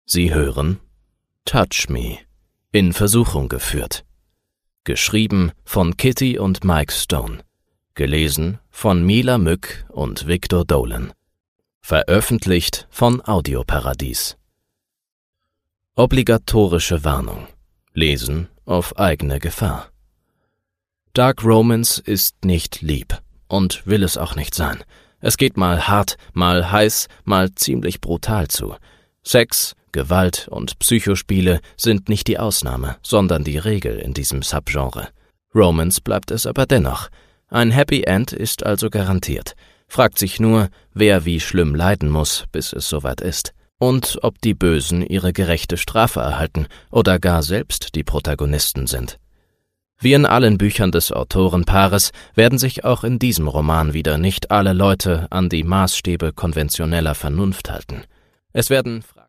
Sie hören Touch Me, in Versuchung geführt. Geschrieben von Kitty und Mike Stone. Gelesen von Mila Mück und Victor Dolan. Veröffentlicht von Audioparadies. Obligatorische Warnung. Lesen auf eigene Gefahr. Dark Romance ist nicht lieb und will es auch nicht sein. Es geht mal hart, mal heiß, mal ziemlich brutal zu. Sex, Gewalt und Psychospiele sind nicht die Ausnahme, sondern die Regel in diesem Subgenre. Romance bleibt es aber dennoch. Ein Happy End ist also garantiert. Fragt sich nur, wer wie schlimm leiden muss, bis es soweit ist. Und ob die Bösen ihre gerechte Strafe erhalten oder gar selbst die Protagonisten sind. Wie in allen Büchern des Autorenpaares werden sich auch in diesem Roman wieder nicht alle Leute an die Maßstäbe konventioneller Vernunft halten. Es werden